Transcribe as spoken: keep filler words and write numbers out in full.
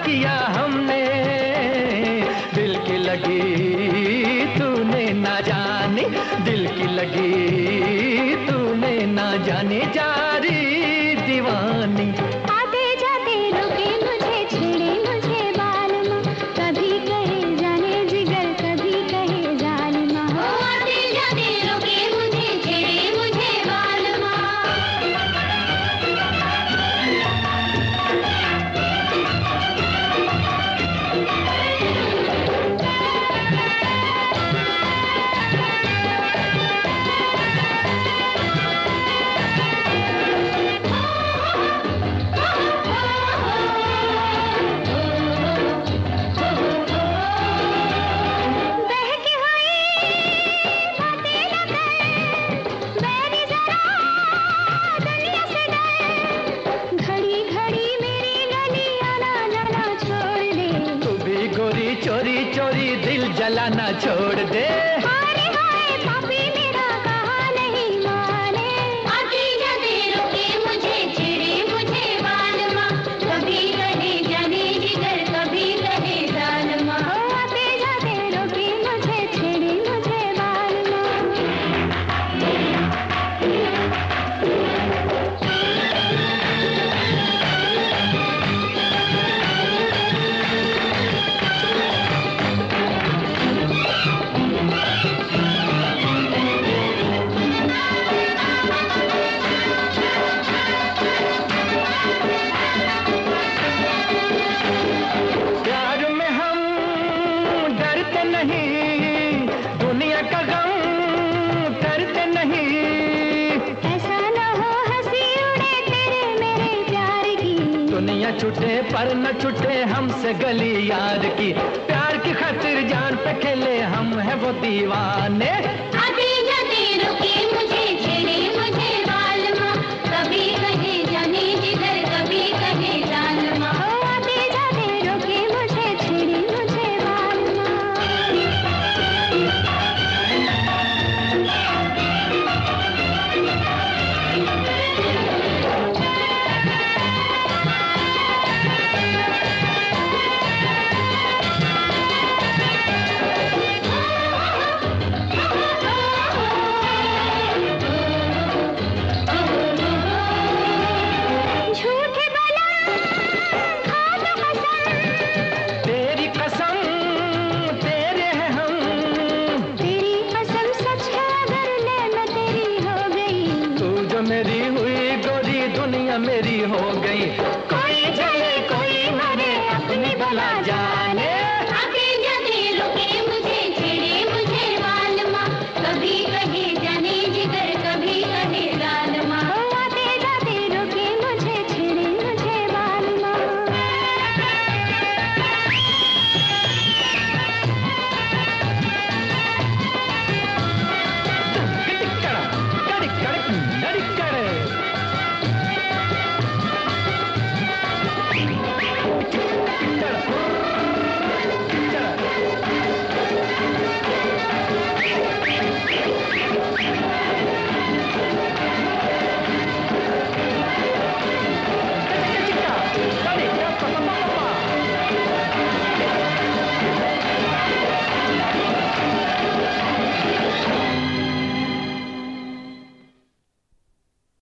किया हमने, दिल की लगी तूने ना जानी, दिल की लगी तूने ना जानी, जारी दीवानी। आते जाते रोके मुझे, छेड़े मुझे बालमा, कभी कहे जाने जिगर, कभी कहे जालिमा। ओ आते जाते रोके मुझे, छेड़े मुझे बालमा। चोरी चोरी दिल जलाना छोड़ दे। हाय हाय पापी मेरा कहा नहीं माने, आते जाते रोके मुझे, छेड़े मुझे बालमा, कभी कहे जाने जिगर, कभी कहे जालमा। आते जाते रोके मुझे, छेड़े मुझे बालमा। दुनिया का गम करते नहीं, ऐसा न हो हंसी उड़े तेरे मेरे प्यार की, दुनिया छूटे पर न छूटे हमसे गली यार की, प्यार की खातिर जान पे खेले हम है वो दीवाने।